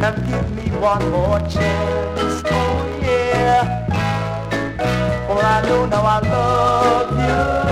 and give me one more chance. Oh yeah, for I know now I love you.